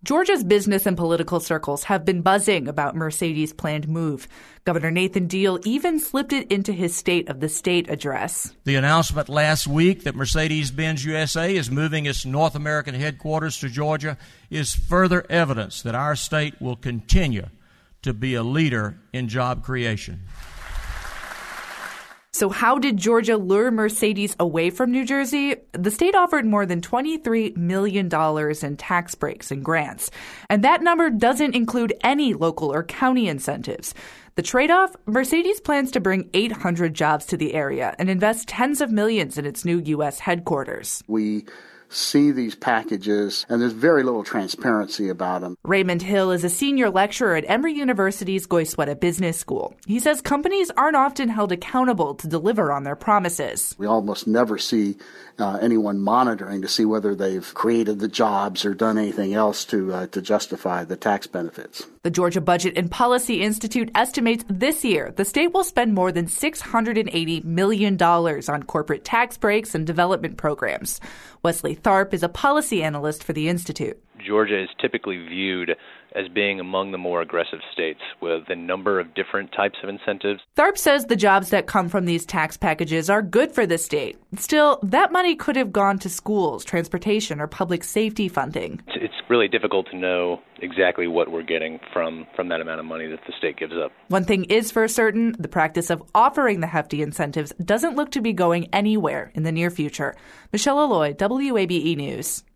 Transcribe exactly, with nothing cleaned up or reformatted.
Georgia's business and political circles have been buzzing about Mercedes' planned move. Governor Nathan Deal even slipped it into his State of the State address. The announcement last week that Mercedes-Benz U S A is moving its North American headquarters to Georgia is further evidence that our state will continue to be a leader in job creation. So how did Georgia lure Mercedes away from New Jersey? The state offered more than twenty-three million dollars in tax breaks and grants. And that number doesn't include any local or county incentives. The trade-off? Mercedes plans to bring eight hundred jobs to the area and invest tens of millions in its new U S headquarters. We see these packages, and there's very little transparency about them. Raymond Hill is a senior lecturer at Emory University's Goizueta Business School. He says companies aren't often held accountable to deliver on their promises. We almost never see uh, anyone monitoring to see whether they've created the jobs or done anything else to uh, to justify the tax benefits. The Georgia Budget and Policy Institute estimates this year the state will spend more than six hundred eighty million dollars on corporate tax breaks and development programs. Wesley Tharp is a policy analyst for the Institute. Georgia is typically viewed as being among the more aggressive states with a number of different types of incentives. Tharp says the jobs that come from these tax packages are good for the state. Still, that money could have gone to schools, transportation, or public safety funding. It's really difficult to know exactly what we're getting from, from that amount of money that the state gives up. One thing is for certain, the practice of offering the hefty incentives doesn't look to be going anywhere in the near future. Michelle Alloy, W A B E News.